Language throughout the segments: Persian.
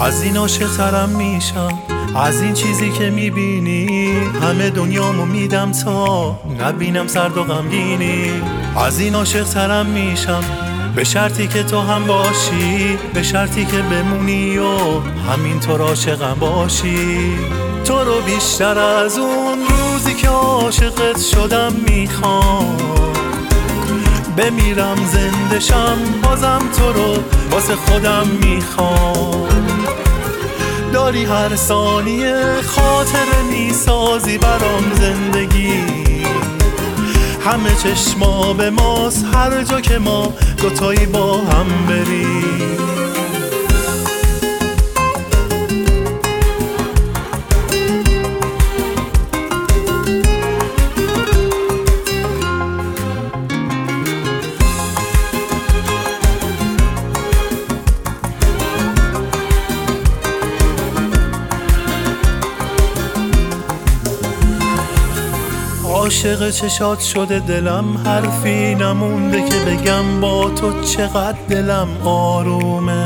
از این عاشق‌ترم میشم، از این چیزی که میبینی. همه دنیامو میدم تا نبینم سرد و غمگینی. از این عاشق‌ترم میشم به شرطی که تو هم باشی، به شرطی که بمونی و همینطور عاشقم باشی. تو رو بیشتر از اون روزی که عاشقت شدم میخوام. بمیرم زنده شم بازم تو رو واسه خودم میخوام. داری هر ثانیه خاطره میسازی برام زندگی. همه چشما به ماست هر جا که ما دوتایی با هم بریم. عاشق چشات شده دلم، حرفی نمونده که بگم با تو چقدر دلم آرومه.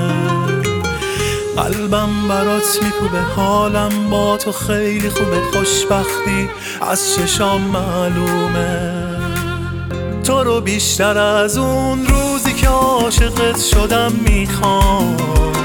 قلبم برات میکوبه، حالم با تو خیلی خوبه، خوشبختی از چشام معلومه. تو رو بیشتر از اون روزی که عاشقت شدم میخوام.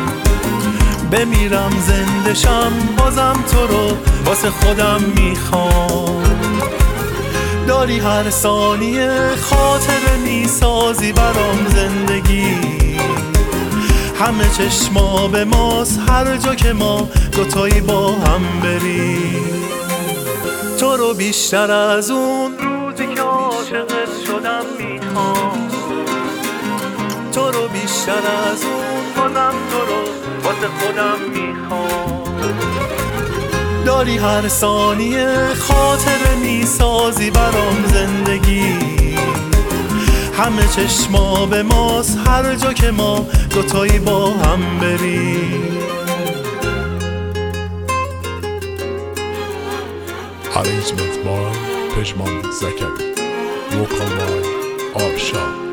بمیرم زنده شم بازم تو رو واسه خودم میخوام. داری هر ثانیه خاطره میسازی برام زندگی. همه چشما به ماست هر جا که ما دوتایی با هم بریم. تو رو بیشتر از اون روزی که عاشقت شدم میخوام. تو رو بیشتر از اون بازم تو رو واسه خودم میخوام. داری هر ثانیه خاطره میسازی برام زندگی. همه چشما به ماست هر جا که ما دوتایی با هم بریم. Arrangement by Pejman Zakari. Vocal by Arsha.